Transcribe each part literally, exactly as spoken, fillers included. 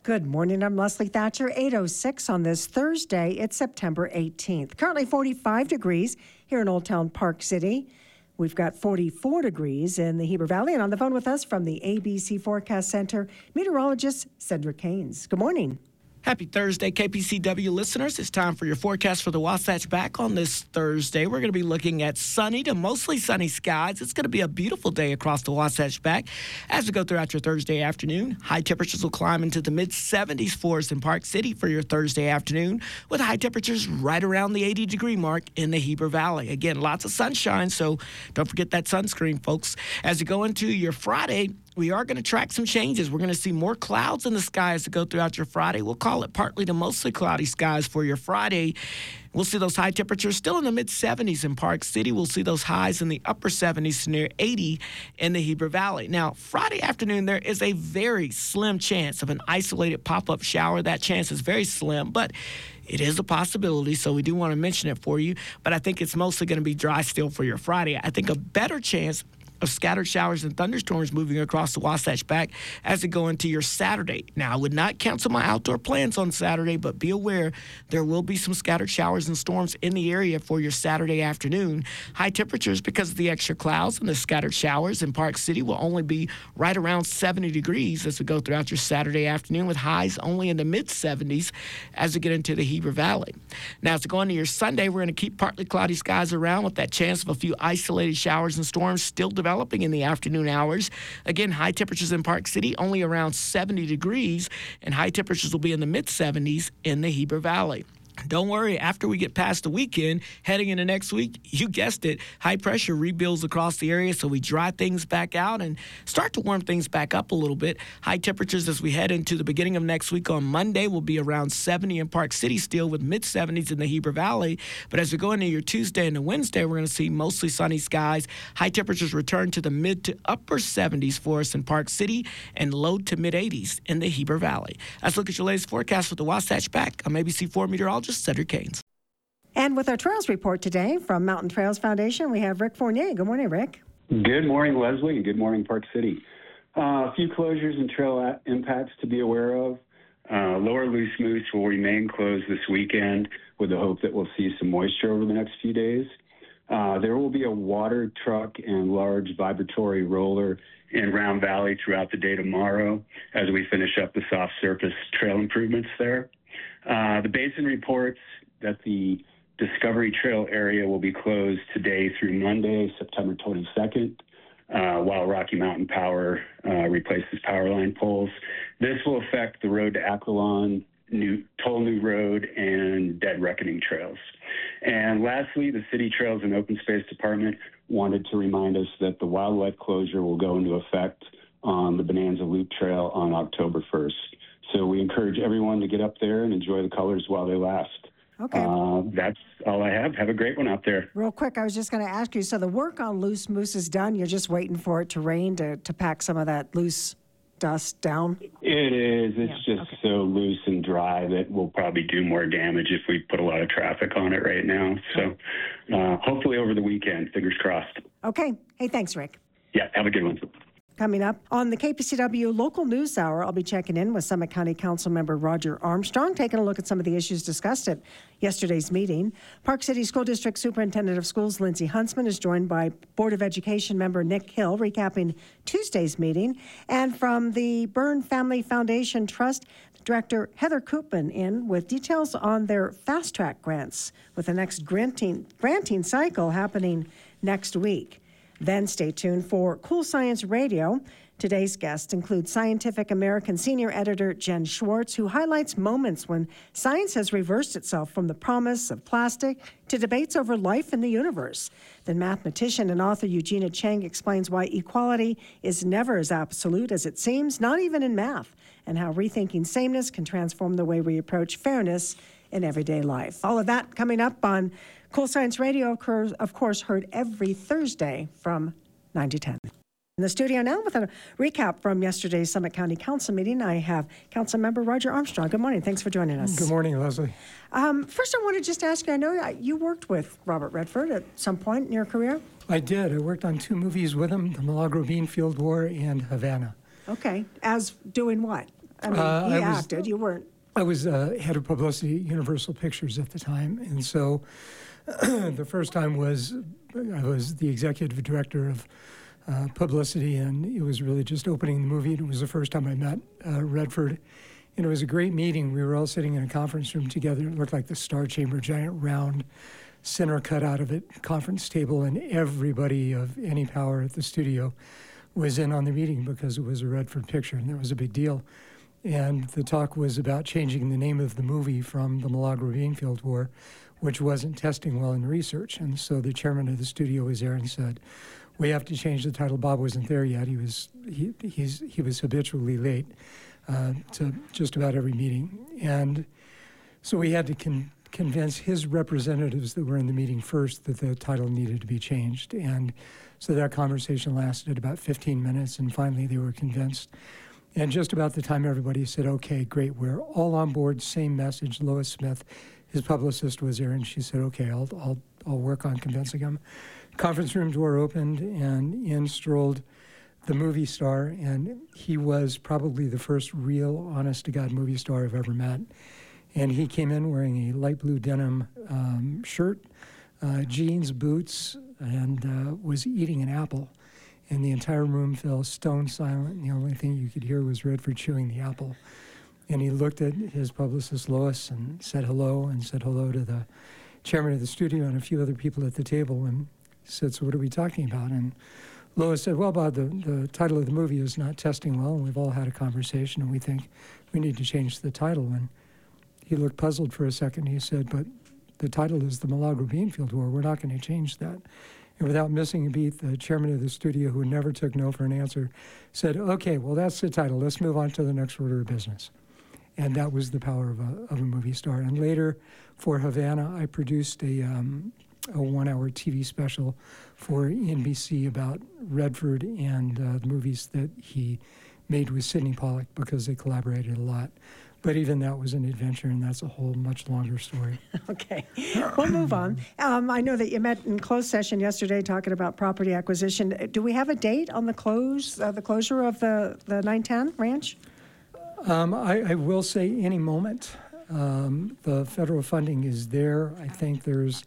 Good morning. I'm Leslie Thatcher. eight oh six on this Thursday. It's September eighteenth. Currently forty-five degrees here in Old Town Park City. We've got forty-four degrees in the Heber Valley. And on the phone with us from the A B C Forecast Center, meteorologist Cedric Haynes. Good morning. Happy Thursday, K P C W listeners. It's time for your forecast for the Wasatch back on this Thursday. We're going to be looking at sunny to mostly sunny skies. It's going to be a beautiful day across the Wasatch back as we go throughout your Thursday afternoon. High temperatures will climb into the mid seventies for us in Park City for your Thursday afternoon, with high temperatures right around the eighty degree mark in the Heber Valley. Again, lots of sunshine, so don't forget that sunscreen, folks. As you go into your Friday, we are going to track some changes. We're going to see more clouds in the sky as we go throughout your Friday. We'll call it partly to mostly cloudy skies for your Friday. We'll see those high temperatures still in the mid seventies in Park City. We'll see those highs in the upper seventies to near eighty in the Heber Valley. Now, Friday afternoon, there is a very slim chance of an isolated pop-up shower. That chance is very slim, but it is a possibility, so we do want to mention it for you. But I think it's mostly going to be dry still for your Friday. I think a better chance of scattered showers and thunderstorms moving across the Wasatch back as we go into your Saturday. Now, I would not cancel my outdoor plans on Saturday, but be aware there will be some scattered showers and storms in the area for your Saturday afternoon. High temperatures, because of the extra clouds and the scattered showers in Park City, will only be right around seventy degrees as we go throughout your Saturday afternoon, with highs only in the mid seventies as we get into the Heber Valley. Now, as we go into your Sunday, we're going to keep partly cloudy skies around with that chance of a few isolated showers and storms still developing in the afternoon hours. Again, high temperatures in Park City only around seventy degrees, and high temperatures will be in the mid seventies in the Heber Valley. Don't worry, after we get past the weekend, heading into next week, you guessed it, high pressure rebuilds across the area, so we dry things back out and start to warm things back up a little bit. High temperatures as we head into the beginning of next week on Monday will be around seventy in Park City still, with mid seventies in the Heber Valley. But as we go into your Tuesday and the Wednesday, we're going to see mostly sunny skies. High temperatures return to the mid to upper seventies for us in Park City and low to mid eighties in the Heber Valley. Let's look at your latest forecast with the Wasatch back. I'm A B C four meteorologist Cedric Haynes. And with our Trails Report today from Mountain Trails Foundation, we have Rick Fournier. Good morning, Rick. Good morning, Leslie, and good morning, Park City. Uh, a few closures and trail a- impacts to be aware of. Uh, Lower Loose Moose will remain closed this weekend with the hope that we'll see some moisture over the next few days. Uh, there will be a water truck and large vibratory roller in Round Valley throughout the day tomorrow as we finish up the soft surface trail improvements there. Uh, the basin reports that the Discovery Trail area will be closed today through Monday, September twenty-second, uh, while Rocky Mountain Power uh, replaces power line poles. This will affect the road to Aquilon, New, Toll New Road, and Dead Reckoning trails. And lastly, the City Trails and Open Space Department wanted to remind us that the wildlife closure will go into effect on the Bonanza Loop Trail on October first. So we encourage everyone to get up there and enjoy the colors while they last. Okay. Uh, that's all I have. Have a great one out there. Real quick, I was just going to ask you, so the work on Loose Moose is done. You're just waiting for it to rain to, to pack some of that loose dust down? It is. It's Yeah, just okay. so loose and dry that we'll probably do more damage if we put a lot of traffic on it right now. So uh, hopefully over the weekend, fingers crossed. Okay. Hey, thanks, Rick. Yeah, have a good one. Coming up on the K P C W Local News Hour, I'll be checking in with Summit County Council member Roger Armstrong, taking a look at some of the issues discussed at yesterday's meeting. Park City School District Superintendent of Schools Lindsay Huntsman is joined by Board of Education member Nick Hill, recapping Tuesday's meeting. And from the Byrne Family Foundation Trust, Director Heather Koopman in with details on their fast track grants, with the next granting, granting cycle happening next week. Then stay tuned for Cool Science Radio. Today's guests include Scientific American senior editor Jen Schwartz, who highlights moments when science has reversed itself from the promise of plastic to debates over life in the universe. Then mathematician and author Eugenia Cheng explains why equality is never as absolute as it seems, not even in math, and how rethinking sameness can transform the way we approach fairness in everyday life. All of that coming up on Cool Science Radio, of course, heard every Thursday from nine to ten. In the studio now with a recap from yesterday's Summit County Council meeting, I have Council Member Roger Armstrong. Good morning. Thanks for joining us. Good morning, Leslie. Um, first, I want to just ask you, I know you worked with Robert Redford at some point in your career. I did. I worked on two movies with him, The Milagro Beanfield War and Havana. Okay. As doing what? I mean, Uh, you I was- acted, you weren't. I was uh, head of publicity at Universal Pictures at the time, and so the first time was I was the executive director of uh, publicity, and it was really just opening the movie. And it was the first time I met uh, Redford, and it was a great meeting. We were all sitting in a conference room together. It looked like the Star Chamber, giant round center cut out of it, conference table, and everybody of any power at the studio was in on the meeting because it was a Redford picture, and that was a big deal. And the talk was about changing the name of the movie from the Milagro Beanfield War, which wasn't testing well in research. And so the chairman of the studio was there and said, we have to change the title. Bob wasn't there yet. He was he he's, he was habitually late uh, to just about every meeting. And so we had to con- convince his representatives that were in the meeting first that the title needed to be changed. And so that conversation lasted about fifteen minutes, and finally they were convinced. And just about the time everybody said, okay, great, we're all on board, same message. Lois Smith, his publicist, was there, and she said, okay, I'll, I'll, I'll work on convincing him. Conference room door opened, and in strolled the movie star, and he was probably the first real, honest-to-God movie star I've ever met. And he came in wearing a light blue denim um, shirt, uh, jeans, boots, and uh, was eating an apple. And the entire room fell stone silent, and the only thing you could hear was Redford chewing the apple. And he looked at his publicist, Lois, and said hello, and said hello to the chairman of the studio and a few other people at the table, and said, so what are we talking about? And Lois said, well, Bob, the, the title of the movie is not testing well, and we've all had a conversation, and we think we need to change the title. And he looked puzzled for a second. He said, but the title is the Milagro Beanfield War. We're not going to change that. And without missing a beat, the chairman of the studio, who never took no for an answer, said, okay, well, that's the title. Let's move on to the next order of business. And that was the power of a, of a movie star. And later, for Havana, I produced a, um, a one-hour T V special for N B C about Redford and uh, the movies that he made with Sidney Pollack, because they collaborated a lot. But even that was an adventure, and that's a whole much longer story. Okay, we'll move on. Um, I know that you met in closed session yesterday talking about property acquisition. Do we have a date on the close, uh, the closure of the, the nine ten ranch? Um, I, I will say any moment. Um, the federal funding is there. I think there's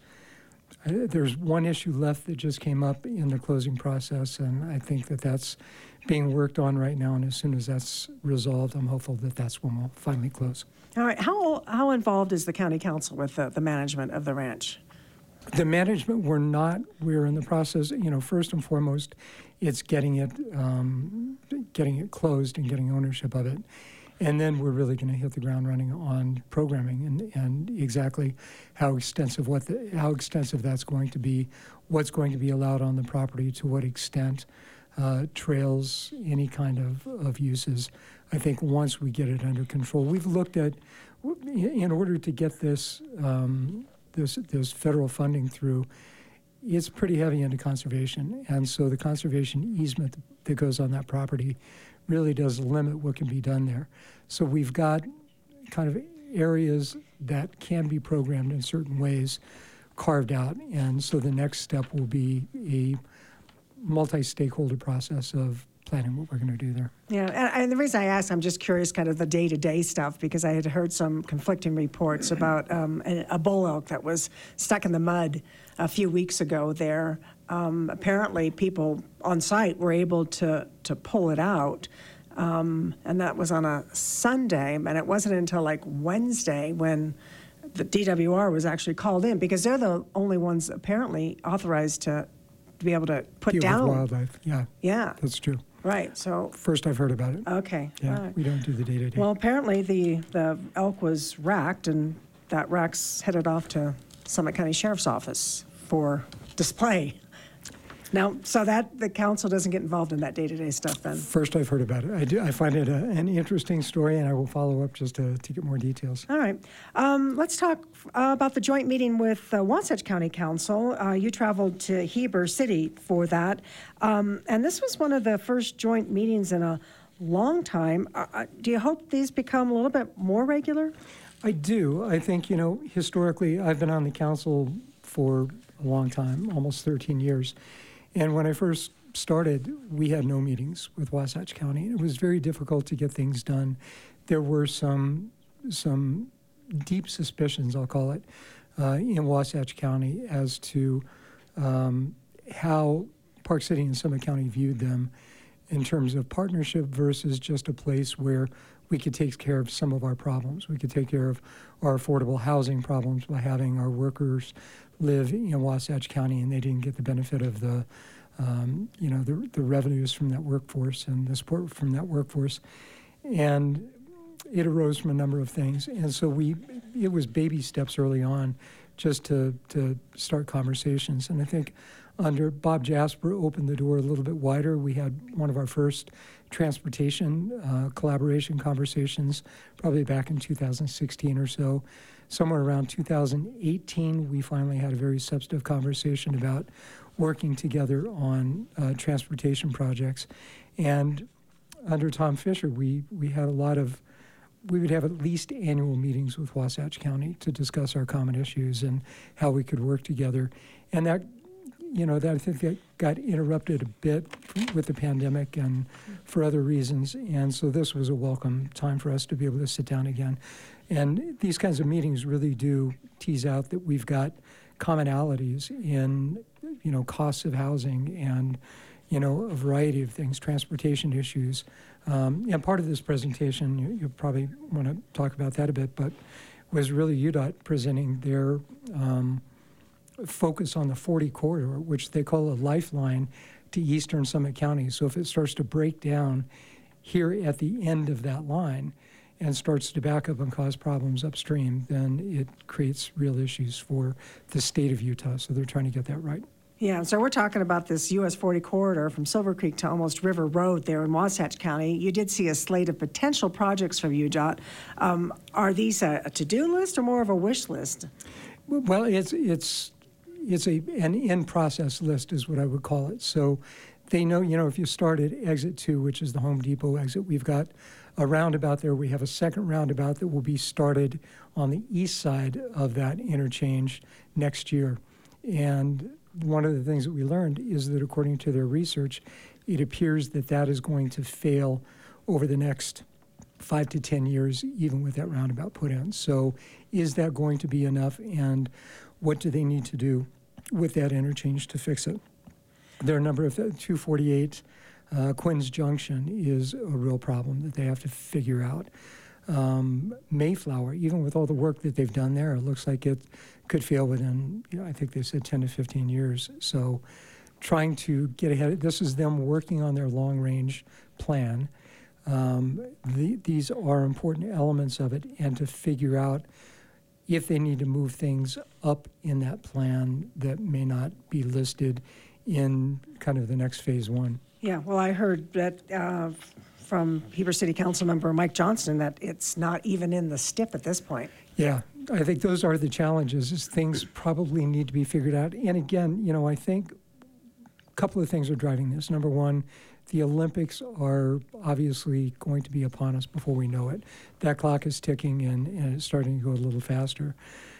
I, there's one issue left that just came up in the closing process, and I think that that's being worked on right now, and as soon as that's resolved, I'm hopeful that that's when we'll finally close. All right, how, how involved is the county council with the, the management of the ranch? The management, we're not. We're in the process, you know, first and foremost, it's getting it, um, getting it closed and getting ownership of it. And then we're really going to hit the ground running on programming and, and exactly how extensive what the, how extensive that's going to be, what's going to be allowed on the property, to what extent, uh, trails, any kind of, of uses. I think once we get it under control, we've looked at, in order to get this um, this this federal funding through, it's pretty heavy into conservation, and so the conservation easement that goes on that property really does limit what can be done there. So we've got kind of areas that can be programmed in certain ways carved out, and so the next step will be a multi-stakeholder process of planning what we're going to do there. Yeah, and, and the reason I asked, I'm just curious, kind of the day-to-day stuff, because I had heard some conflicting reports about um, a, a bull elk that was stuck in the mud a few weeks ago there. Um, apparently, people on site were able to to pull it out, um, and that was on a Sunday, and it wasn't until like Wednesday when the D W R was actually called in, because they're the only ones apparently authorized to, to be able to put Deal down with wildlife, yeah, Yeah, that's true. right. So First I've heard about it. okay, Yeah, all right. we don't do the day-to-day. Well, apparently the, the elk was racked, and that rack's headed off to Summit County Sheriff's Office for display. Now, so that the council doesn't get involved in that day-to-day stuff then? First I've heard about it. I do. I find it a, an interesting story, and I will follow up just to, to get more details. All right. Um, let's talk uh, about the joint meeting with uh, Wasatch County Council. Uh, you traveled to Heber City for that. Um, and this was one of the first joint meetings in a long time. Uh, uh, do you hope these become a little bit more regular? I do. I think, you know, historically, I've been on the council for a long time, almost thirteen years. And when I first started, we had no meetings with Wasatch County. It was very difficult to get things done. there were some some deep suspicions, I'll call it, uh, in Wasatch County as to um, how Park City and Summit County viewed them in terms of partnership versus just a place where we could take care of some of our problems. We could take care of our affordable housing problems by having our workers live in Wasatch County, and they didn't get the benefit of the, um, you know, the, the revenues from that workforce and the support from that workforce. And it arose from a number of things. And so we, it was baby steps early on just to, to start conversations. And I think under Bob Jasper opened the door a little bit wider. We had one of our first transportation uh, collaboration conversations probably back in two thousand sixteen or so. Somewhere around two thousand eighteen, we finally had a very substantive conversation about working together on uh, transportation projects. And under Tom Fisher, we, we had a lot of, we would have at least annual meetings with Wasatch County to discuss our common issues and how we could work together. And that, you know, that I think that got interrupted a bit with the pandemic and for other reasons. And so this was a welcome time for us to be able to sit down again. And these kinds of meetings really do tease out that we've got commonalities in, you know, costs of housing and, you know, a variety of things, transportation issues. Um, and part of this presentation, you, you probably want to talk about that a bit, but was really U D O T presenting their um, focus on the forty corridor, which they call a lifeline to Eastern Summit County. So if it starts to break down here at the end of that line and starts to back up and cause problems upstream, then it creates real issues for the state of Utah. So they're trying to get that right. Yeah, so we're talking about this U S forty corridor from Silver Creek to almost River Road there in Wasatch County. You did see a slate of potential projects from U D O T. Um, are these a, a to-do list or more of a wish list? Well, it's it's it's a an in-process list is what I would call it. So they know, you know, if you start at exit two, which is the Home Depot exit, we've got a roundabout there. We have a second roundabout that will be started on the east side of that interchange next year. And one of the things that we learned is that according to their research, it appears that that is going to fail over the next five to ten years, even with that roundabout put in. So is that going to be enough? And what do they need to do with that interchange to fix it? There are a number of two forty-eight uh, Quinn's Junction is a real problem that they have to figure out. Um, Mayflower, even with all the work that they've done there, it looks like it could fail within, you know, I think they said ten to fifteen years. So trying to get ahead, this is them working on their long-range plan. Um, the, these are important elements of it, and to figure out if they need to move things up in that plan that may not be listed in kind of the next phase one. Yeah, well, I heard that uh, from Heber City Council member Mike Johnston that it's not even in the S T I P at this point. Yeah, I think those are the challenges, is things probably need to be figured out. And again, you know, I think a couple of things are driving this. Number one, the Olympics are obviously going to be upon us before we know it. That clock is ticking, and, and it's starting to go a little faster.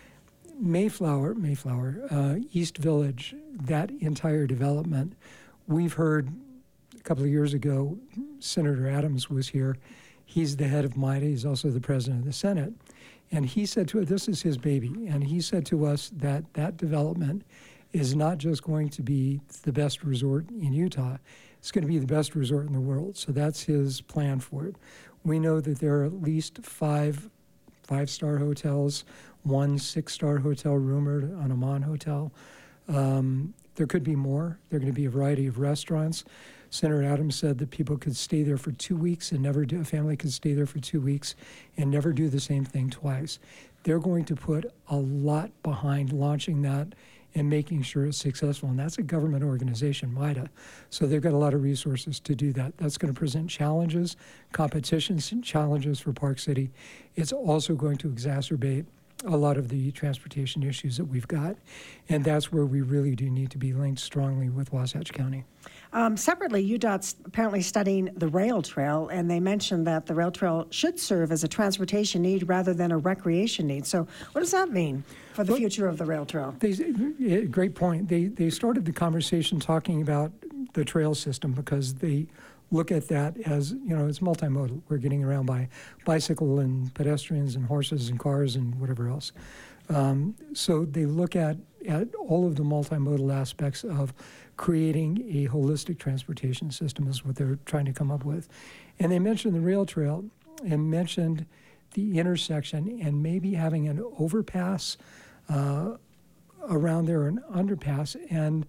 Mayflower, Mayflower, uh, East Village, that entire development, we've heard a couple of years ago, Senator Adams was here. He's the head of MIDA. He's also the president of the Senate. And he said to us, this is his baby, and he said to us that that development is not just going to be the best resort in Utah, it's going to be the best resort in the world. So that's his plan for it. We know that there are at least five five-star hotels, one six-star hotel rumored, an Aman Hotel. Um, there could be more. There are going to be a variety of restaurants. Senator Adams said that people could stay there for two weeks and never do, a family could stay there for two weeks and never do the same thing twice. They're going to put a lot behind launching that and making sure it's successful. And that's a government organization, MIDA. So they've got a lot of resources to do that. That's going to present challenges, competitions, and challenges for Park City. It's also going to exacerbate a lot of the transportation issues that we've got. And that's where we really do need to be linked strongly with Wasatch County. Um, separately, U D O T's apparently studying the rail trail, and they mentioned that the rail trail should serve as a transportation need rather than a recreation need. So what does that mean for the Well, future of the rail trail? They, yeah, great point. They, they started the conversation talking about the trail system because they look at that as, you know, it's multimodal. We're getting around by bicycle and pedestrians and horses and cars and whatever else. Um, so they look at, at all of the multimodal aspects of creating a holistic transportation system is what they're trying to come up with. And they mentioned the rail trail and mentioned the intersection and maybe having an overpass uh, around there, an underpass. And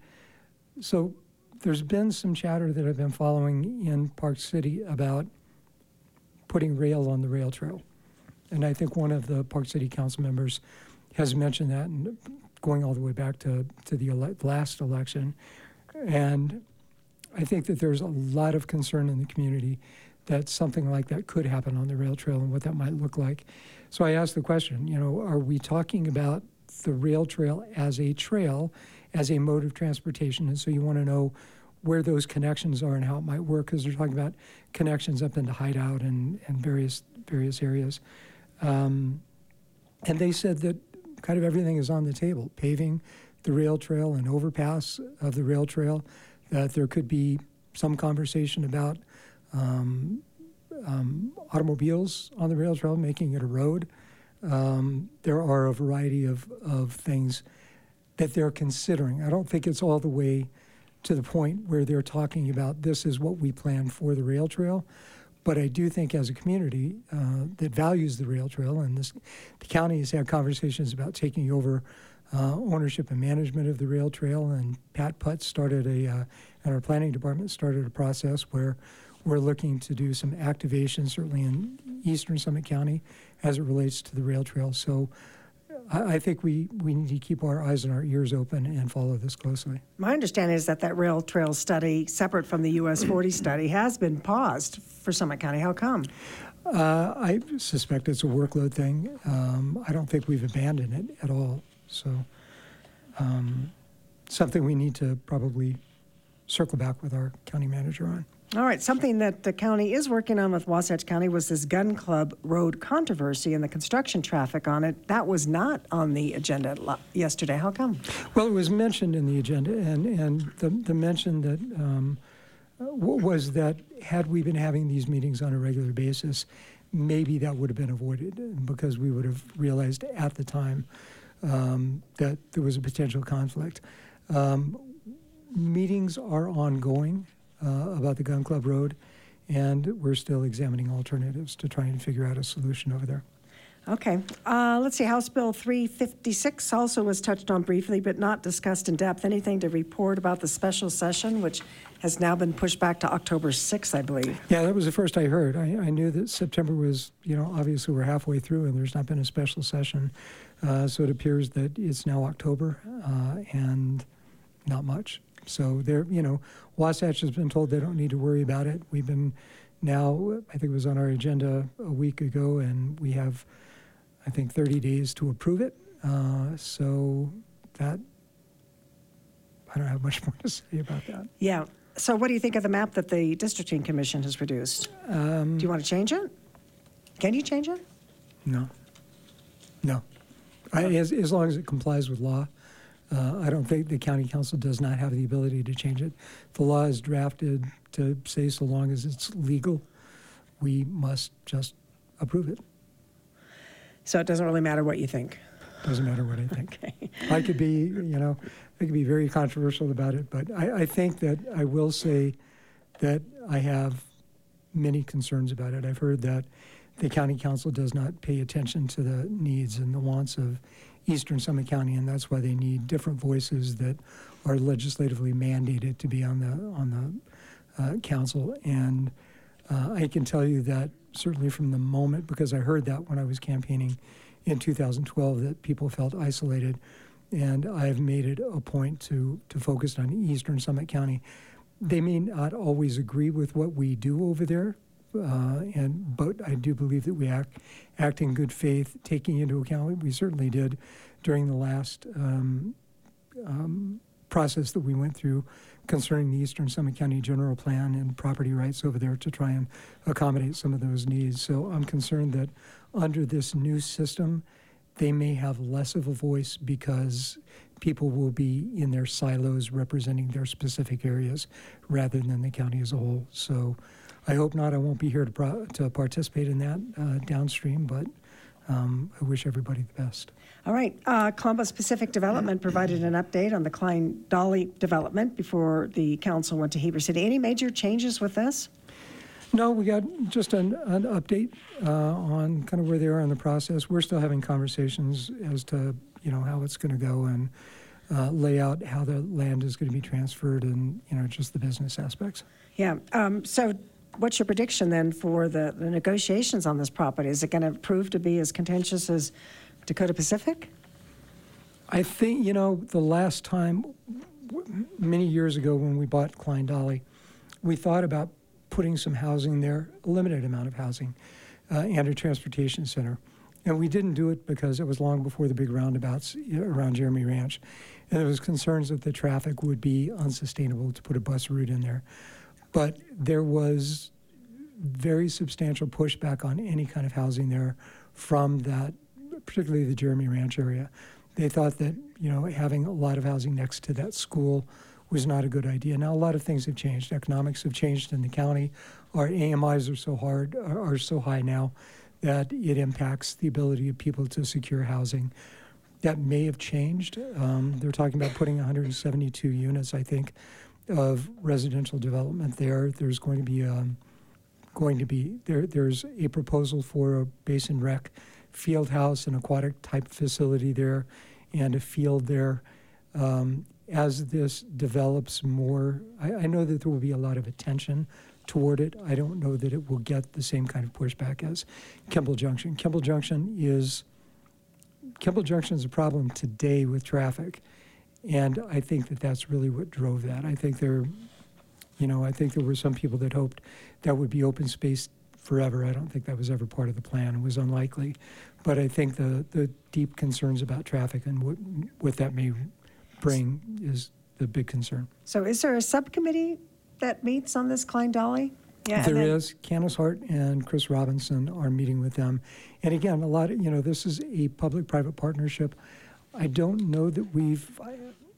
so there's been some chatter that I've been following in Park City about putting rail on the rail trail. And I think one of the Park City council members has mentioned that, and going all the way back to, to the ele- last election. And I think that there's a lot of concern in the community that something like that could happen on the rail trail and what that might look like. So I asked the question, you know, are we talking about the rail trail as a trail, as a mode of transportation? And so you want to know where those connections are and how it might work, because they're talking about connections up into Hideout and, and various various areas. Um, and they said that kind of everything is on the table, paving the rail trail and overpass of the rail trail, that there could be some conversation about um, um, automobiles on the rail trail, making it a road. Um, there are a variety of, of things that they're considering. I don't think it's all the way to the point where they're talking about this is what we plan for the rail trail. But I do think as a community uh, that values the rail trail, and this, the county has had conversations about taking over uh, ownership and management of the rail trail, and Pat Putz started a, uh, and our planning department started a process where we're looking to do some activation, certainly in eastern Summit County, as it relates to the rail trail. So I, I think we, we need to keep our eyes and our ears open and follow this closely. My understanding is that that rail trail study, separate from the U S forty study, has been paused for Summit County. How come? Uh, I suspect it's a workload thing. Um, I don't think we've abandoned it at all. So um, something we need to probably circle back with our county manager on. All right, something that the county is working on with Wasatch County was this Gun Club Road controversy and the construction traffic on it. That was not on the agenda lo- yesterday. How come? Well, it was mentioned in the agenda, and, and the, the mention that um, w- was that had we been having these meetings on a regular basis, maybe that would have been avoided, because we would have realized at the time um, that there was a potential conflict. Um, meetings are ongoing Uh, about the Gun Club Road, and we're still examining alternatives to try and figure out a solution over there. Okay. Uh, let's see. House Bill three fifty-six also was touched on briefly, but not discussed in depth. Anything to report about the special session, which has now been pushed back to October sixth, I believe? Yeah, that was the first I heard. I, I knew that September was, you know, obviously we're halfway through and there's not been a special session. Uh, so it appears that it's now October uh, and not much. So they're, you know, Wasatch has been told they don't need to worry about it. We've been now, I think it was on our agenda a week ago, and we have, I think, thirty days to approve it. Uh, so that, I don't have much more to say about that. Yeah. So what do you think of the map that the Districting Commission has produced? Um, Do you want to change it? Can you change it? No. No. I, as, as long as it complies with law. Uh, I don't think the county council does not have the ability to change it. The law is drafted to say so long as it's legal, we must just approve it. So it doesn't really matter what you think? Doesn't matter what I think. Okay. I could be, you know, I could be very controversial about it, but I, I think that I will say that I have many concerns about it. I've heard that the county council does not pay attention to the needs and the wants of Eastern Summit County, and that's why they need different voices that are legislatively mandated to be on the on the uh, council. And uh, I can tell you that certainly from the moment, because I heard that when I was campaigning in two thousand twelve, that people felt isolated, and I've made it a point to to focus on Eastern Summit County. They may not always agree with what we do over there, uh, and but I do believe that we act act in good faith, taking into account we certainly did during the last um, um, process that we went through concerning the Eastern Summit County General Plan and property rights over there to try and accommodate some of those needs. So I'm concerned that under this new system, they may have less of a voice because people will be in their silos representing their specific areas rather than the county as a whole. So I hope not. I won't be here to, pro- to participate in that uh, downstream, but um, I wish everybody the best. All right. Uh, Columbus Pacific Development provided an update on the Klein Dolly development before the council went to Heber City. Any major changes with this? No, we got just an, an update uh, on kind of where they are in the process. We're still having conversations as to, you know, how it's going to go and uh, lay out how the land is going to be transferred and, you know, just the business aspects. Yeah. Um, so what's your prediction then for the, the negotiations on this property? Is it going to prove to be as contentious as Dakota Pacific? I think, you know, the last time, w- many years ago when we bought Klein Dolly, we thought about putting some housing there, a limited amount of housing, uh, and a transportation center. And we didn't do it because it was long before the big roundabouts around Jeremy Ranch. And there was concerns that the traffic would be unsustainable to put a bus route in there. But there was very substantial pushback on any kind of housing there from that, particularly the Jeremy Ranch area. They thought that, you know, having a lot of housing next to that school was not a good idea. Now, a lot of things have changed. Economics have changed in the county. Our A M Is are so hard, are, are so high now that it impacts the ability of people to secure housing. That may have changed. Um, they're talking about putting one hundred seventy-two units, I think, of residential development there. There's going to be um, going to be there. There's a proposal for a basin rec field house, an aquatic type facility there, and a field there. Um, as this develops more, I, I know that there will be a lot of attention toward it. I don't know that it will get the same kind of pushback as Kimball Junction. Kimball Junction is Kimball Junction is a problem today with traffic, and I think that that's really what drove that. I think there, you know, I think there were some people that hoped that would be open space forever. I don't think that was ever part of the plan. It was unlikely, but I think the the deep concerns about traffic and what what that may bring is the big concern. So is there a subcommittee that meets on this Klein Dolly? Yeah, There and then- is. Candace Hart and Chris Robinson are meeting with them. And again, a lot of, you know, this is a public-private partnership. I don't know that we've, I,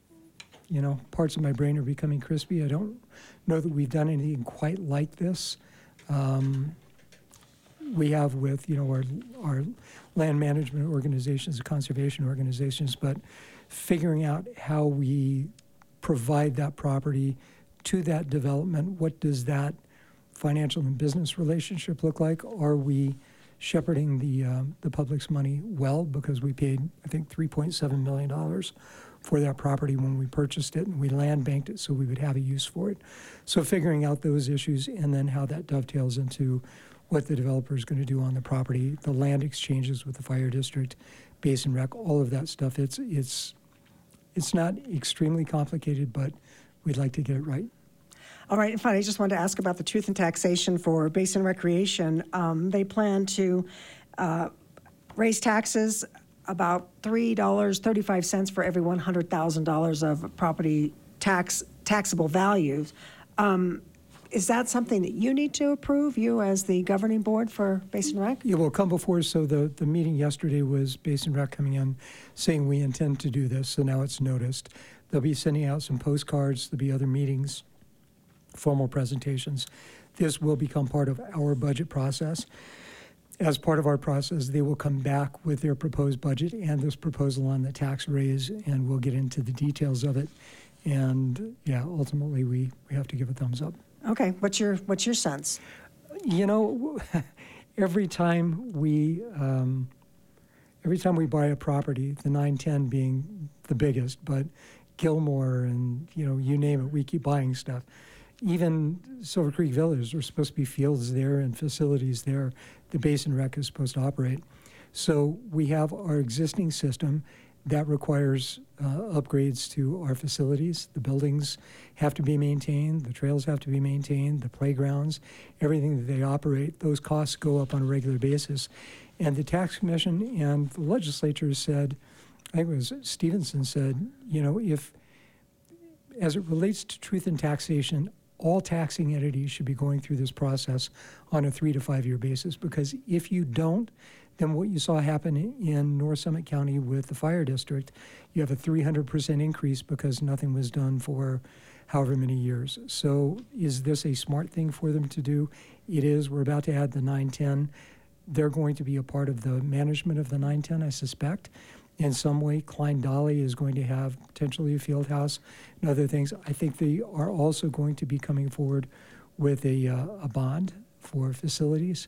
you know, parts of my brain are becoming crispy. I don't know that we've done anything quite like this. Um, we have with, you know, our, our land management organizations, conservation organizations, but figuring out how we provide that property to that development, what does that financial and business relationship look like? Are we shepherding the um, the public's money well? Because we paid, I think, three point seven million dollars for that property when we purchased it, and we land banked it so we would have a use for it. So figuring out those issues and then how that dovetails into what the developer is going to do on the property, the land exchanges with the fire district, basin rec, all of that stuff. It's it's it's not extremely complicated, but we'd like to get it right. All right, and finally, I just wanted to ask about the truth and taxation for Basin Recreation. Um, they plan to uh, raise taxes about three dollars and thirty-five cents for every one hundred thousand dollars of property tax taxable values. Um, is that something that you need to approve, you as the governing board for Basin Rec? It will come before, so the, the meeting yesterday was Basin Rec coming in saying we intend to do this, so now it's noticed. They'll be sending out some postcards, there'll be other meetings, formal presentations. This will become part of our budget process. As part of our process, they will come back with their proposed budget and this proposal on the tax raise, and we'll get into the details of it. And yeah, ultimately, we, we have to give a thumbs up. Okay, what's your what's your sense? You know, every time we um, every time we buy a property, the nine ten being the biggest, but Gilmore and, you know, you name it, we keep buying stuff. Even Silver Creek Village, there's supposed to be fields there and facilities there. The Basin Rec is supposed to operate. So we have our existing system that requires uh, upgrades to our facilities. The buildings have to be maintained, the trails have to be maintained, the playgrounds, everything that they operate, those costs go up on a regular basis. And the tax commission and the legislature said, I think it was Stevenson said, you know, if, as it relates to truth in taxation, all taxing entities should be going through this process on a three to five year basis, because if you don't, than what you saw happen in North Summit County with the fire district. You have a three hundred percent increase because nothing was done for however many years. So is this a smart thing for them to do? It is. We're about to add the nine ten. They're going to be a part of the management of the nine ten, I suspect. In some way, Klein Dolly is going to have potentially a field house and other things. I think they are also going to be coming forward with a, uh, a bond for facilities.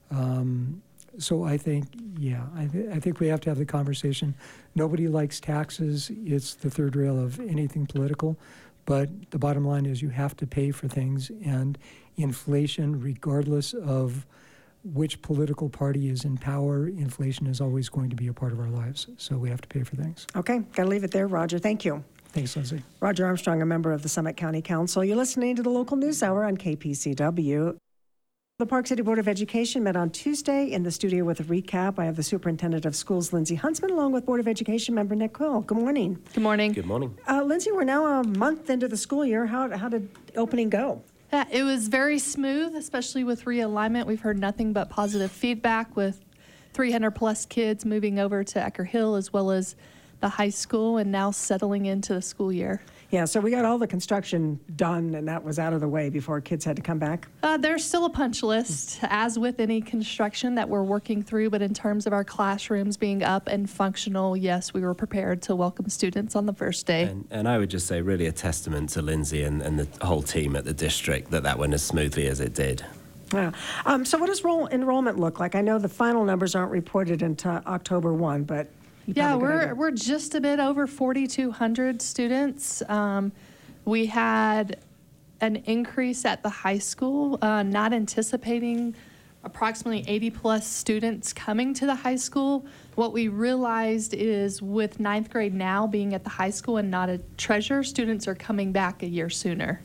Um, so I think, yeah, I, th- I think we have to have the conversation. Nobody likes taxes. It's the third rail of anything political. But the bottom line is you have to pay for things, and inflation, regardless of which political party is in power, inflation is always going to be a part of our lives. So we have to pay for things. Okay, got to leave it there, Roger. Thank you. Thanks, Leslie. Roger Armstrong, a member of the Summit County Council. You're listening to the local news hour on K P C W. The Park City Board of Education met on Tuesday in the studio with a recap. I have the Superintendent of Schools, Lindsay Huntsman, along with Board of Education member Nick Quill. Good morning. Good morning. Good morning. Uh, Lindsay, we're now a month into the school year. How, how did opening go? Yeah, it was very smooth, especially with realignment. We've heard nothing but positive feedback with three hundred plus kids moving over to Ecker Hill as well as the high school and now settling into the school year. Yeah, so we got all the construction done and that was out of the way before kids had to come back? Uh, there's still a punch list, as with any construction that we're working through, but in terms of our classrooms being up and functional, yes, we were prepared to welcome students on the first day. And, and I would just say really a testament to Lindsay and, and the whole team at the district that that went as smoothly as it did. Yeah. Um, so what does roll enrollment look like? I know the final numbers aren't reported until October first, but you Yeah, probably got we're idea. we're just a bit over forty-two hundred students. Um, we had an increase at the high school, uh, not anticipating approximately eighty plus students coming to the high school. What we realized is with ninth grade now being at the high school and not a treasure, students are coming back a year sooner.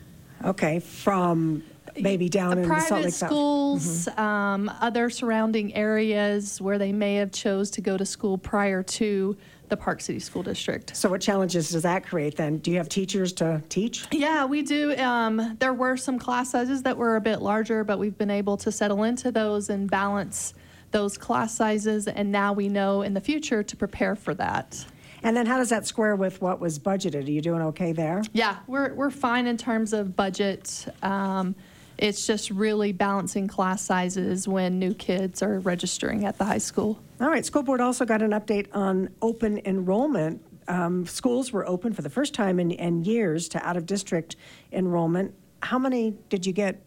Okay, from maybe down in the Salt Private Lake South. schools, um, other surrounding areas where they may have chose to go to school prior to the Park City School District. So what challenges does that create then? Do you have teachers to teach? Yeah, we do. Um, there were some class sizes that were a bit larger, but we've been able to settle into those and balance those class sizes, and now we know in the future to prepare for that. And then how does that square with what was budgeted? Are you doing okay there? Yeah, we're we're fine in terms of budget. Um, it's just really balancing class sizes when new kids are registering at the high school. All right, school board also got an update on open enrollment. Um, schools were open for the first time in, in years to out-of-district enrollment. How many did you get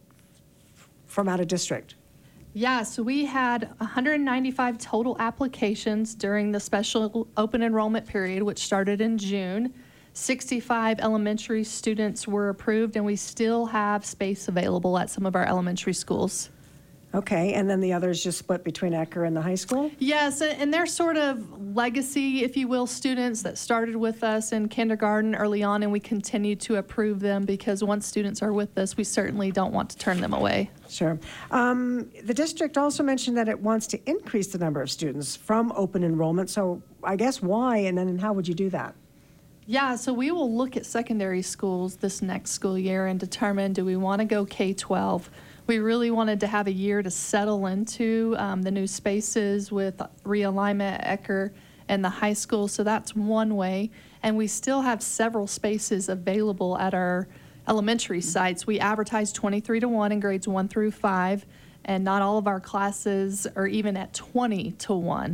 from out-of-district? Yeah, so we had one hundred ninety-five total applications during the special open enrollment period, which started in June. sixty-five elementary students were approved, and we still have space available at some of our elementary schools. Okay, and then the others just split between Ecker and the high school? Yes, and they're sort of legacy, if you will, students that started with us in kindergarten early on, and we continue to approve them because once students are with us, we certainly don't want to turn them away. Sure. Um, the district also mentioned that it wants to increase the number of students from open enrollment. So I guess why, and then how would you do that? Yeah, so we will look at secondary schools this next school year and determine, do we want to go K twelve? We really wanted to have a year to settle into um, the new spaces with realignment at Ecker and the high school, so that's one way. And we still have several spaces available at our elementary sites. We advertise twenty-three to one in grades one through five, and not all of our classes are even at twenty to one.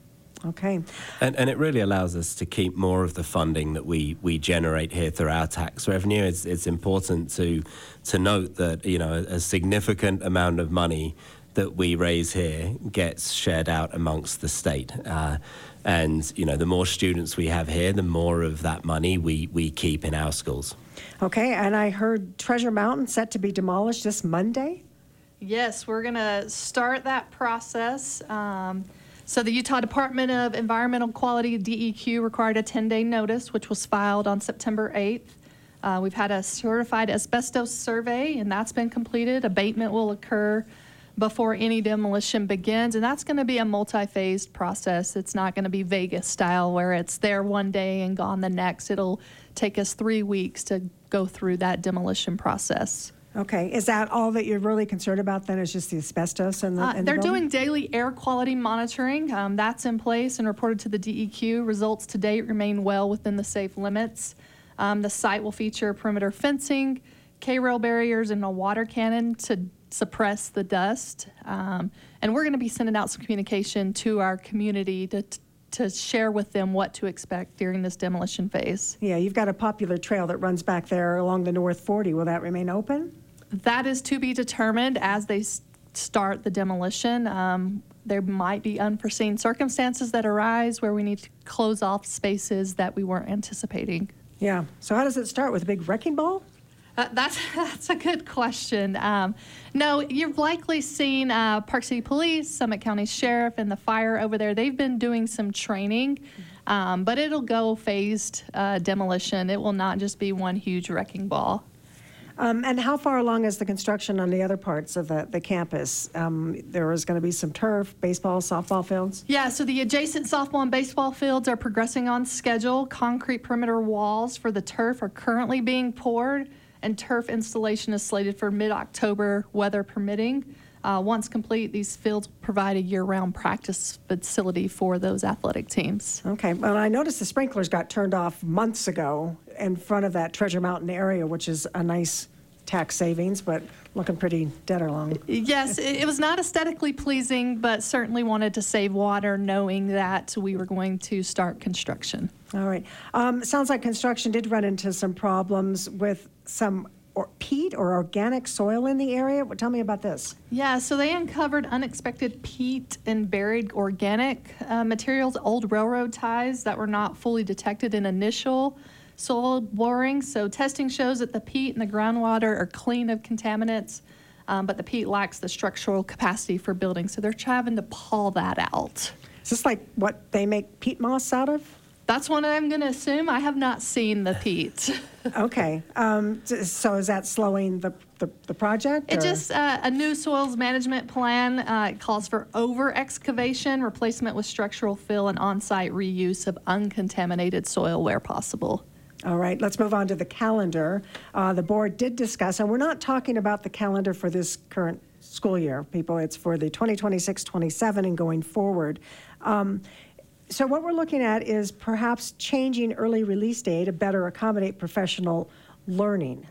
Okay. And, and it really allows us to keep more of the funding that we, we generate here through our tax revenue. It's, it's important to to note that, you know, a, a significant amount of money that we raise here gets shared out amongst the state. Uh, and, you know, the more students we have here, the more of that money we, we keep in our schools. Okay, and I heard Treasure Mountain set to be demolished this Monday? Yes, we're going to start that process. Um, So the Utah Department of Environmental Quality, D E Q, required a ten-day notice, which was filed on September eighth. Uh, we've had a certified asbestos survey, and that's been completed. Abatement will occur before any demolition begins, and that's going to be a multi-phased process. It's not going to be Vegas style where it's there one day and gone the next. It'll take us three weeks to go through that demolition process. Okay, is that all that you're really concerned about then, is just the asbestos and the, Uh, in the they're building? doing daily air quality monitoring. Um, that's in place and reported to the D E Q. Results to date remain well within the safe limits. Um, the site will feature perimeter fencing, K-rail barriers, and a water cannon to suppress the dust. Um, and we're going to be sending out some communication to our community to to share with them what to expect during this demolition phase. Yeah, you've got a popular trail that runs back there along the North forty. Will that remain open? That is to be determined as they s- start the demolition. Um, there might be unforeseen circumstances that arise where we need to close off spaces that we weren't anticipating. Yeah. So how does it start, with a big wrecking ball? Uh, that's that's a good question. Um, no, you've likely seen uh, Park City Police, Summit County Sheriff, and the fire over there. They've been doing some training, um, but it'll go phased uh, demolition. It will not just be one huge wrecking ball. Um, and how far along is the construction on the other parts of the, the campus? Um, there is going to be some turf, baseball, softball fields? Yeah, so the adjacent softball and baseball fields are progressing on schedule. Concrete perimeter walls for the turf are currently being poured, and turf installation is slated for mid-October, weather permitting. Uh, once complete, these fields provide a year-round practice facility for those athletic teams. Okay. Well, I noticed the sprinklers got turned off months ago in front of that Treasure Mountain area, which is a nice tax savings, but looking pretty dead along. Yes, it, it was not aesthetically pleasing, but certainly wanted to save water knowing that we were going to start construction. All right. Um, sounds like construction did run into some problems with some or peat or organic soil in the area. Well, tell me about this. Yeah, so they uncovered unexpected peat and buried organic uh, materials, old railroad ties that were not fully detected in initial soil boring. So testing shows that the peat and the groundwater are clean of contaminants, um, but the peat lacks the structural capacity for building. So they're having to pull that out. Is this like what they make peat moss out of? That's what I'm going to assume. I have not seen the peat. Okay. Um, s- so is that slowing the, the, the project? It or- just, uh, a new soils management plan uh, it calls for over excavation, replacement with structural fill, and on-site reuse of uncontaminated soil where possible. All right, let's move on to the calendar. Uh, the board did discuss, and we're not talking about the calendar for this current school year, people. It's for the twenty twenty-six twenty-seven and going forward. Um, so what we're looking at is perhaps changing early release day to better accommodate professional learning.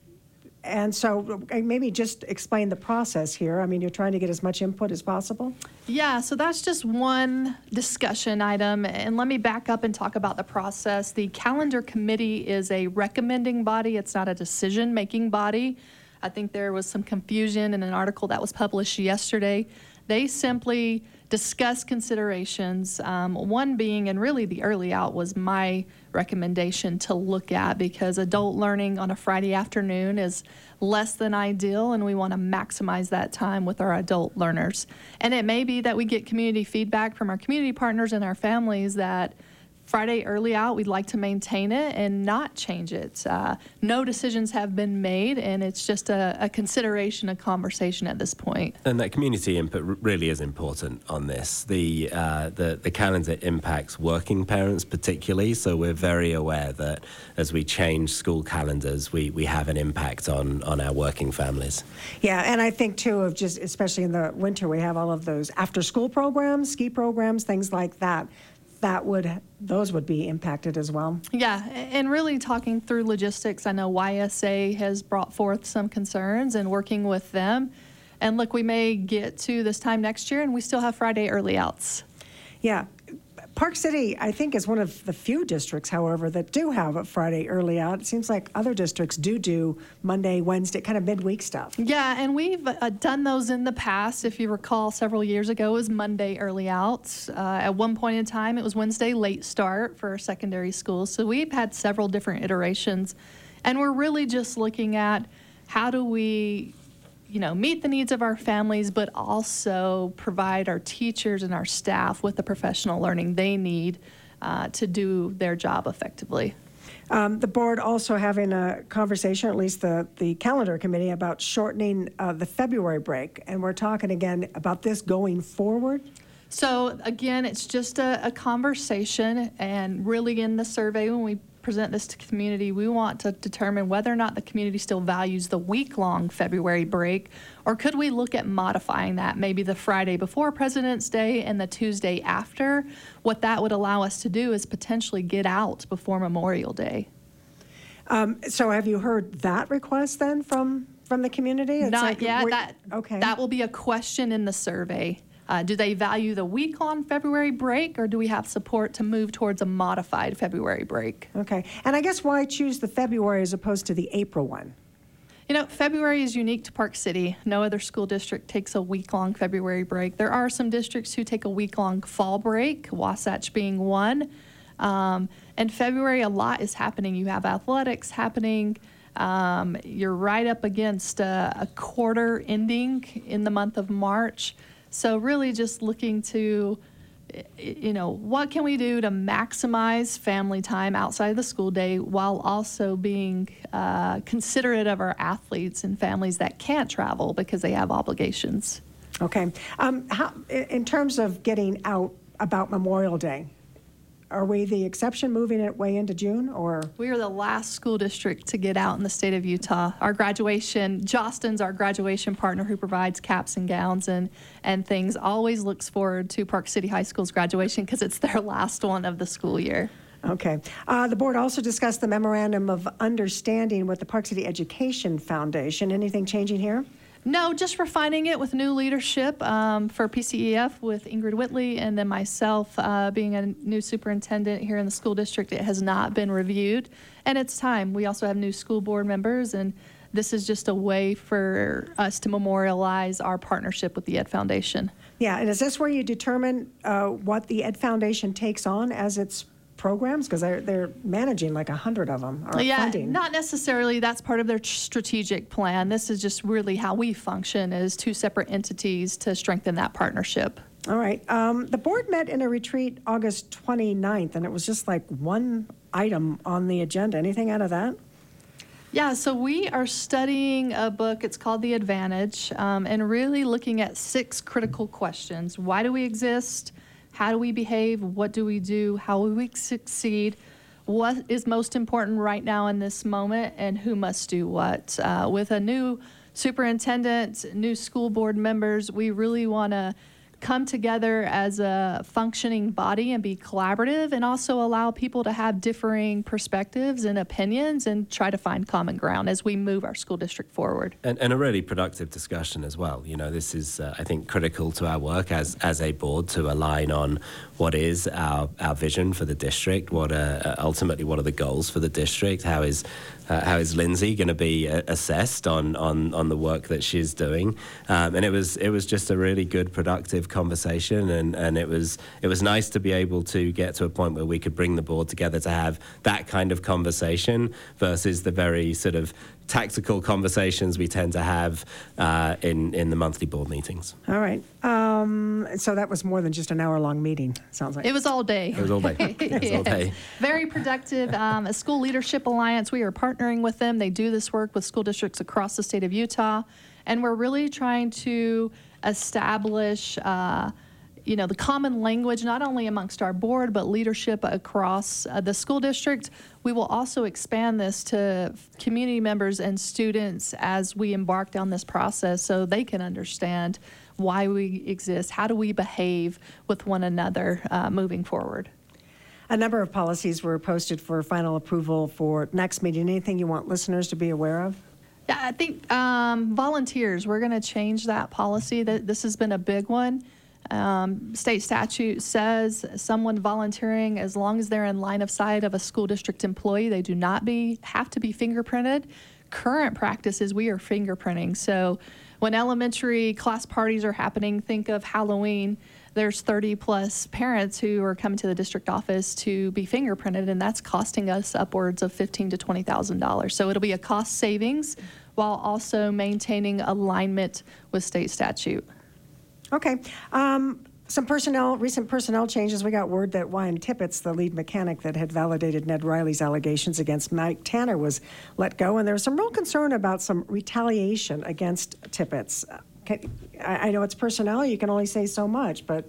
And so uh, maybe just explain the process here. I mean, you're trying to get as much input as possible? Yeah, so that's just one discussion item. And let me back up and talk about the process. The calendar committee is a recommending body. It's not a decision-making body. I think there was some confusion in an article that was published yesterday. They simply discuss considerations, um, one being, and really the early out was my recommendation to look at, because adult learning on a Friday afternoon is less than ideal, and we want to maximize that time with our adult learners. And it may be that we get community feedback from our community partners and our families that Friday early out, we'd like to maintain it and not change it. Uh, no decisions have been made, and it's just a, a consideration, a conversation at this point. And that community input r- really is important on this. The, uh, the the calendar impacts working parents particularly, so we're very aware that as we change school calendars, we, we have an impact on, on our working families. Yeah, and I think too of just, especially in the winter, we have all of those after-school programs, ski programs, things like that. That would, those would be impacted as well. Yeah, a- and really talking through logistics, I know Y S A has brought forth some concerns and working with them. And look, we may get to this time next year and we still have Friday early outs. Yeah. Park City, I think, is one of the few districts, however, that do have a Friday early out. It seems like other districts do do Monday, Wednesday, kind of midweek stuff. Yeah, and we've uh, done those in the past. If you recall, several years ago, it was Monday early outs. Uh, at one point in time, it was Wednesday late start for secondary schools. So we've had several different iterations, and we're really just looking at how do we, you know, meet the needs of our families, but also provide our teachers and our staff with the professional learning they need uh, to do their job effectively. Um, the board also having a conversation, or at least the, the calendar committee, about shortening uh, the February break. And we're talking again about this going forward. So again, it's just a, a conversation, and really in the survey when we present this to community, we want to determine whether or not the community still values the week-long February break, or could we look at modifying that, maybe the Friday before President's Day and the Tuesday after. What that would allow us to do is potentially get out before Memorial Day. Um, so have you heard that request then from, from the community? It's Not like, yet. we're- That, okay. that will be a question in the survey. Uh, do they value the week-long February break, or do we have support to move towards a modified February break? Okay. And I guess why choose the February as opposed to the April one? You know, February is unique to Park City. No other school district takes a week-long February break. There are some districts who take a week-long fall break, Wasatch being one. Um, in February, a lot is happening. You have athletics happening. Um, you're right up against a, a quarter ending in the month of March. So really just looking to, you know, what can we do to maximize family time outside of the school day while also being uh, considerate of our athletes and families that can't travel because they have obligations. Okay. Um, how, in in terms of getting out about Memorial Day, are we the exception moving it way into June, or? We are the last school district to get out in the state of Utah. Our graduation, Jostin's our graduation partner who provides caps and gowns and, and things, always looks forward to Park City High School's graduation because it's their last one of the school year. Okay. Uh, the board also discussed the memorandum of understanding with the Park City Education Foundation. Anything changing here? No, just refining it with new leadership um, for P C E F with Ingrid Whitley and then myself uh, being a new superintendent here in the school district. It has not been reviewed, and it's time. We also have new school board members, and this is just a way for us to memorialize our partnership with the Ed Foundation. Yeah, and is this where you determine uh, what the Ed Foundation takes on as its programs? Because they're, they're managing like a hundred of them, or Yeah, funding. not necessarily. That's part of their tr- strategic plan. This is just really how we function as two separate entities to strengthen that partnership. All right. Um, the board met in a retreat August twenty-ninth, and it was just like one item on the agenda. Anything out of that? Yeah, so we are studying a book. It's called The Advantage, um, and really looking at six critical questions. Why do we exist? How do we behave? What do we do? How will we succeed? What is most important right now in this moment, and who must do what? Uh, with a new superintendent, new school board members, we really want to come together as a functioning body and be collaborative, and also allow people to have differing perspectives and opinions and try to find common ground as we move our school district forward. And, and a really productive discussion as well. You know, this is, uh, I think, critical to our work as as a board to align on what is our, our vision for the district, what uh, ultimately what are the goals for the district, how is uh, how is Lindsay going to be uh, assessed on, on on the work that she's doing, um, and it was it was just a really good, productive conversation, and, and it was it was nice to be able to get to a point where we could bring the board together to have that kind of conversation versus the very sort of tactical conversations we tend to have uh, in in the monthly board meetings. All right. Um, so that was more than just an hour-long meeting, sounds like. It was all day. It was all day. It was all day. Very productive. Um, a School Leadership Alliance, we are partnering with them. They do this work with school districts across the state of Utah, and we're really trying to establish uh, you know, the common language, not only amongst our board, but leadership across uh, the school district. We will also expand this to community members and students as we embark down this process so they can understand why we exist, how do we behave with one another uh, moving forward. A number of policies were posted for final approval for next meeting. Anything you want listeners to be aware of? Yeah, I think um, volunteers, we're going to change that policy. That This has been a big one. Um, state statute says someone volunteering, as long as they're in line of sight of a school district employee, they do not be have to be fingerprinted. Current practice is we are fingerprinting. So when elementary class parties are happening, think of Halloween, there's thirty plus parents who are coming to the district office to be fingerprinted, and that's costing us upwards of fifteen thousand to twenty thousand dollars. So it'll be a cost savings while also maintaining alignment with state statute. Okay. Um, some personnel, recent personnel changes. We got word that Ryan Tippett, the lead mechanic that had validated Ned Riley's allegations against Mike Tanner, was let go. And there was some real concern about some retaliation against Tippett. Uh, can, I, I know it's personnel. You can only say so much, but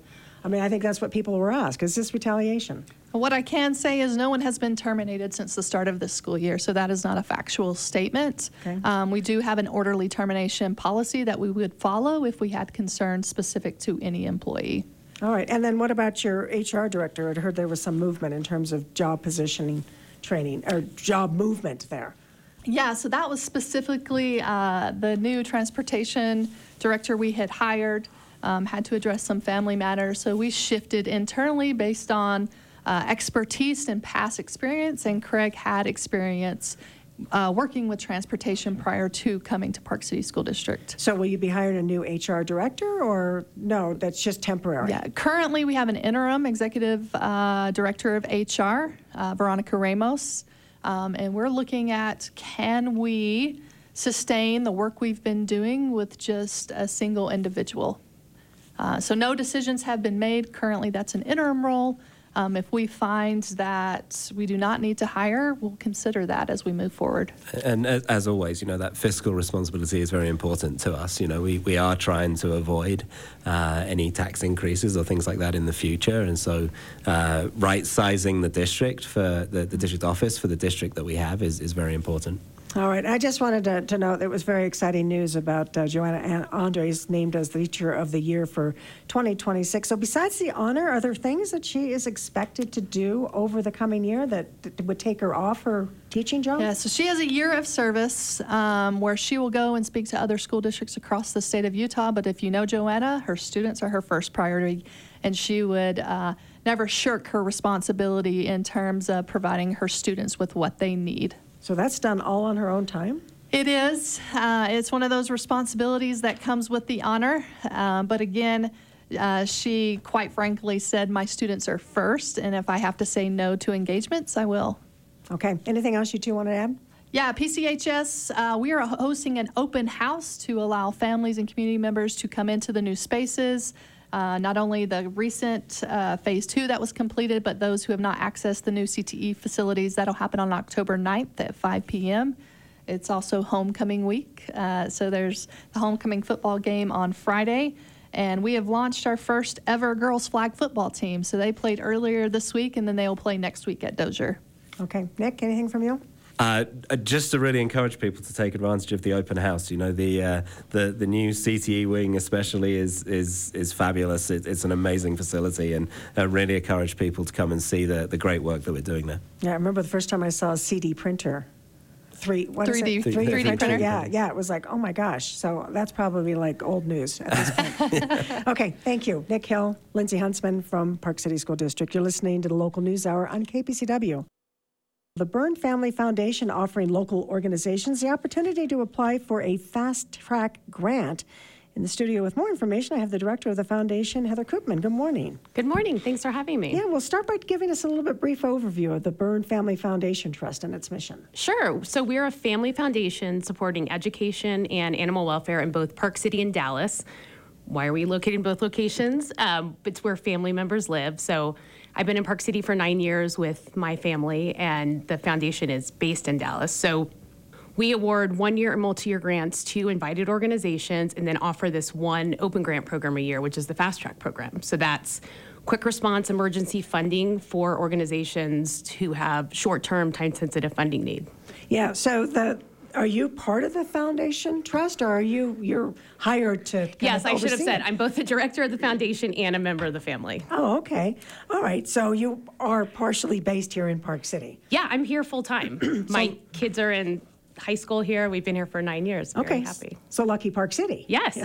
I mean, I think that's what people were asked. Is this retaliation? What I can say is no one has been terminated since the start of this school year, so that is not a factual statement. Okay. Um, we do have an orderly termination policy that we would follow if we had concerns specific to any employee. All right. And then what about your H R director? I heard there was some movement in terms of job positioning training or job movement there. Yeah, so that was specifically uh, the new transportation director we had hired, um, had to address some family matters. So we shifted internally based on uh, expertise and past experience, and Craig had experience uh, working with transportation prior to coming to Park City School District. So will you be hiring a new H R director, or no, that's just temporary? Yeah, currently we have an interim executive uh, director of H R, uh, Veronica Ramos, um, and we're looking at can we sustain the work we've been doing with just a single individual. Uh, so no decisions have been made. Currently, that's an interim role. Um, if we find that we do not need to hire, we'll consider that as we move forward. And as, as always, you know, that fiscal responsibility is very important to us. You know, we, we are trying to avoid uh, any tax increases or things like that in the future. And so uh, right-sizing the district for the, the district office for the district that we have is, is very important. All right. I just wanted to, to note that it was very exciting news about uh, Joanna An- Andres named as the Teacher of the Year for twenty twenty-six. So besides the honor, are there things that she is expected to do over the coming year that, that would take her off her teaching job? Yeah, so she has a year of service um, where she will go and speak to other school districts across the state of Utah. But if you know Joanna, her students are her first priority, and she would uh, never shirk her responsibility in terms of providing her students with what they need. So that's done all on her own time? It is. Uh, it's one of those responsibilities that comes with the honor. Uh, but again, uh, she quite frankly said, my students are first, and if I have to say no to engagements, I will. Okay. Anything else you two want to add? Yeah, P C H S, uh, we are hosting an open house to allow families and community members to come into the new spaces. Uh, not only the recent uh, phase two that was completed, but those who have not accessed the new C T E facilities. That'll happen on October ninth at five p.m. It's also homecoming week. Uh, so there's the homecoming football game on Friday. And we have launched our first ever girls flag football team. So they played earlier this week, and then they will play next week at Dozier. Okay. Nick, anything from you? Uh, just to really encourage people to take advantage of the open house. You know, the uh, the the new C T E wing especially is is is fabulous. It, it's an amazing facility, and uh, really encourage people to come and see the the great work that we're doing there. Yeah, I remember the first time I saw a C D printer. Three, what is three D it? three D printer. Yeah, yeah, it was like, oh my gosh. So that's probably like old news at this point. Okay, thank you. Nick Hill, Lindsay Huntsman from Park City School District. You're listening to the Local News Hour on K P C W. The Byrne Family Foundation offering local organizations the opportunity to apply for a fast-track grant. In the studio with more information, I have the director of the foundation, Heather Koopman. Good morning. Good morning. Thanks for having me. Yeah, we'll start by giving us a little bit brief overview of the Byrne Family Foundation Trust and its mission. Sure. So we're a family foundation supporting education and animal welfare in both Park City and Dallas. Why are we located in both locations? Um, it's where family members live. So I've been in Park City for nine years with my family, and the foundation is based in Dallas. So we award one-year and multi-year grants to invited organizations and then offer this one open grant program a year, which is the Fast Track program. So that's quick response emergency funding for organizations who have short-term, time-sensitive funding need. Yeah, so the are you part of the foundation trust, or are you you're hired to kind Yes, of I should have oversee said it? I'm both the director of the foundation and a member of the family. Oh, okay. All right. So you are partially based here in Park City. Yeah, I'm here full time. My kids are in high school here. We've been here for nine years. Very Okay. happy. So lucky Park City. Yes.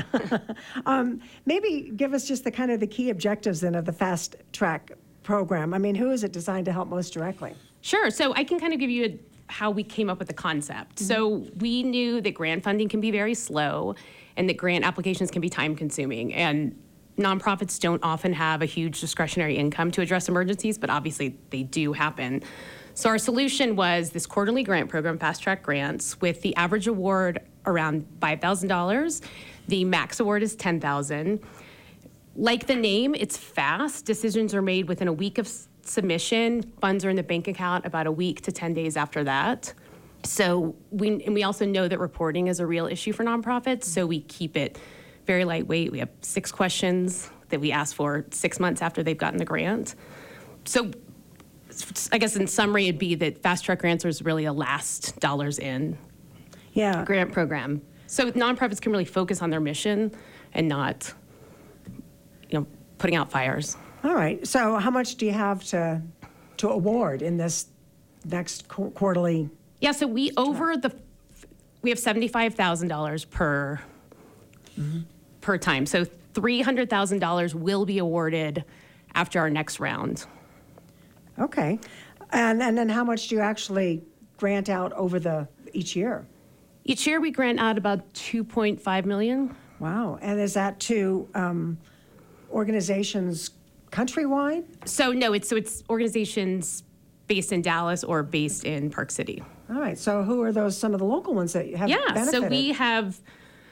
Um, maybe give us just the kind of the key objectives then of the Fast Track program. I mean, who is it designed to help most directly? Sure. So I can kind of give you a, how we came up with the concept. Mm-hmm. So we knew that grant funding can be very slow and that grant applications can be time consuming. And nonprofits don't often have a huge discretionary income to address emergencies, but obviously they do happen. So our solution was this quarterly grant program, Fast Track Grants, with the average award around five thousand dollars. The max award is ten thousand dollars. Like the name, it's fast. Decisions are made within a week of submission. Funds are in the bank account about a week to ten days after that. So we, and we also know that reporting is a real issue for nonprofits, so we keep it very lightweight. We have six questions that we ask for six months after they've gotten the grant. So I guess in summary, it'd be that Fast Track Grants is really a last dollars in Yeah. grant program. So nonprofits can really focus on their mission and not, you know, putting out fires. All right. So how much do you have to to award in this next qu- quarterly? Yeah, so we over the, we have seventy-five thousand dollars per, per time. So three hundred thousand dollars will be awarded after our next round. Okay. And and then how much do you actually grant out over the each year? Each year we grant out about two point five million. Wow. And is that to um, organizations countrywide? So no, it's so it's organizations based in Dallas or based in Park City. All right. So who are those, some of the local ones that have Yeah, benefited? so we have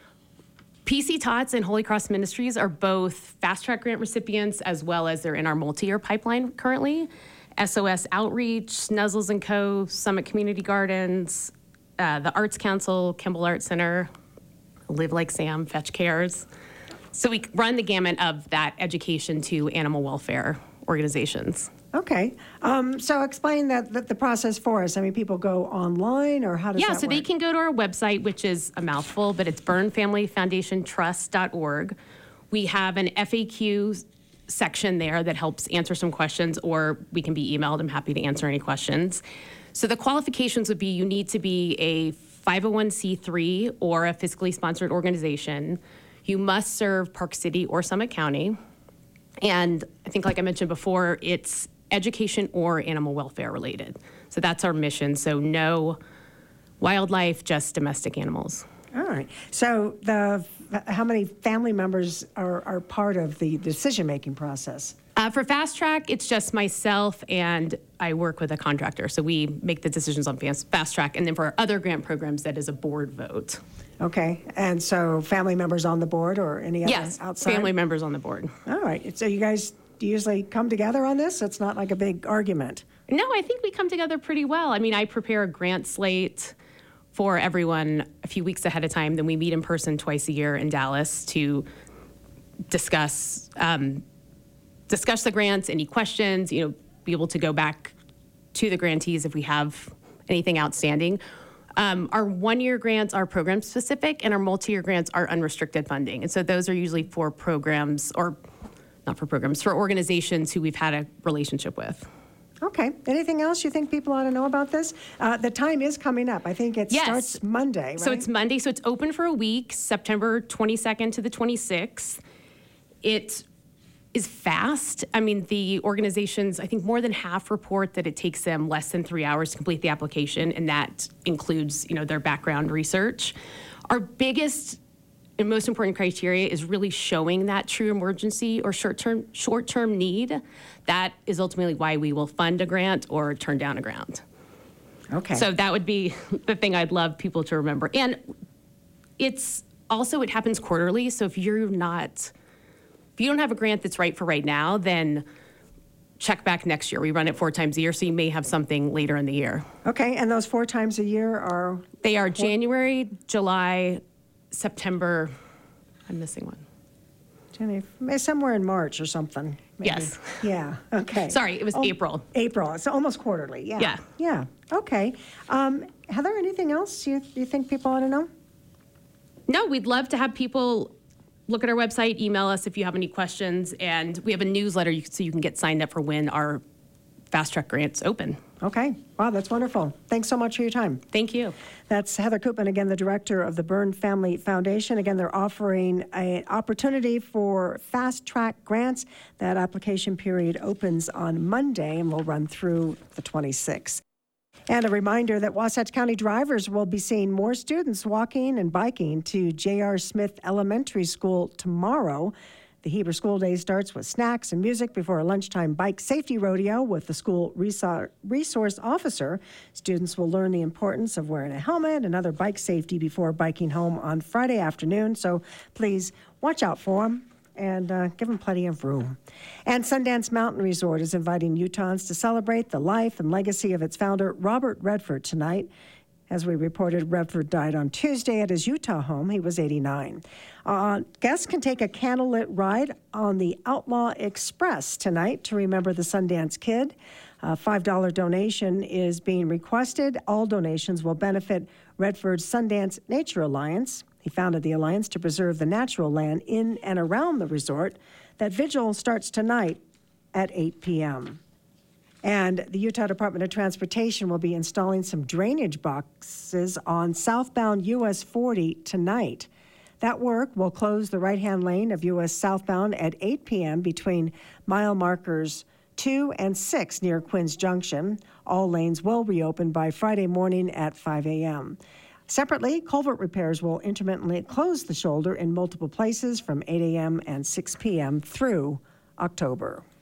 P C Tots and Holy Cross Ministries are both Fast Track Grant recipients, as well as they're in our multi-year pipeline currently. S O S Outreach, Snuzzles and Co., Summit Community Gardens, uh, the Arts Council, Kimball Art Center, Live Like Sam, Fetch Cares. So we run the gamut of that education to animal welfare organizations. Okay. Um, so explain that, that the process for us. I mean, people go online, or how does Yeah, that so work? they can go to our website, which is a mouthful, but it's burn family foundation trust dot org. We have an F A Q section there that helps answer some questions, or we can be emailed. I'm happy to answer any questions. So the qualifications would be you need to be a five oh one c three or a fiscally sponsored organization. You must serve Park City or Summit County. And I think, like I mentioned before, it's education or animal welfare related. So that's our mission. So no wildlife, just domestic animals. All right. So the how many family members are, are part of the decision-making process? Uh, for Fast Track, it's just myself, and I work with a contractor. So we make the decisions on Fast Fast Track. And then for our other grant programs, that is a board vote. Okay. And so family members on the board or any other Yes, outside? family members on the board. All right. So you guys usually come together on this? It's not like a big argument. No, I think we come together pretty well. I mean, I prepare a grant slate for everyone a few weeks ahead of time. Then we meet in person twice a year in Dallas to discuss um, discuss the grants, any questions, you know, be able to go back to the grantees if we have anything outstanding. Um, our one-year grants are program-specific, and our multi-year grants are unrestricted funding. And so those are usually for programs, or not for programs, for organizations who we've had a relationship with. Okay. Anything else you think people ought to know about this? Uh, the time is coming up. I think it Yes. starts Monday, right? So it's Monday, so it's open for a week, September twenty-second to the twenty-sixth. It is fast. I mean, the organizations, I think more than half report that it takes them less than three hours to complete the application, and that includes, you know, their background research. Our biggest and most important criteria is really showing that true emergency or short-term short-term need. That is ultimately why we will fund a grant or turn down a grant. Okay. So that would be the thing I'd love people to remember. And it's also, it happens quarterly. So if you're not, if you don't have a grant that's right for right now, then check back next year. We run it four times a year, so you may have something later in the year. Okay. And those four times a year are? They are January, July, September. I'm missing one. Jenny, somewhere in March or something. Maybe. Yes. Yeah. Okay. Sorry, it was Oh, April. April. It's almost quarterly. Yeah. Yeah. Yeah. Okay. Um, Heather, anything else you, you think people ought to know? No, we'd love to have people look at our website, email us if you have any questions, and we have a newsletter you- so you can get signed up for when our Fast Track grants open. Okay. Wow, that's wonderful. Thanks so much for your time. Thank you. That's Heather Koopman, again, the director of the Byrne Family Foundation. Again, they're offering an opportunity for fast track grants. That application period opens on Monday and will run through the twenty-sixth. And a reminder that Wasatch County drivers will be seeing more students walking and biking to J R Smith Elementary School tomorrow. The Heber School Day starts with snacks and music before a lunchtime bike safety rodeo with the school resource officer. Students will learn the importance of wearing a helmet and other bike safety before biking home on Friday afternoon. So please watch out for them and uh, give them plenty of room. And Sundance Mountain Resort is inviting Utahns to celebrate the life and legacy of its founder, Robert Redford, tonight As we reported, Redford died on Tuesday at his Utah home. He was eighty-nine. Uh, guests can take a candlelit ride on the Outlaw Express tonight to remember the Sundance Kid. A five dollar donation is being requested. All donations will benefit Redford's Sundance Nature Alliance. He founded the alliance to preserve the natural land in and around the resort. That vigil starts tonight at eight p.m. And the Utah Department of Transportation will be installing some drainage boxes on southbound U S forty tonight. That work will close the right-hand lane of U S southbound at eight p.m. between mile markers two and six near Quinn's Junction. All lanes will reopen by Friday morning at five a.m. Separately, culvert repairs will intermittently close the shoulder in multiple places from eight a.m. and six p.m. through October.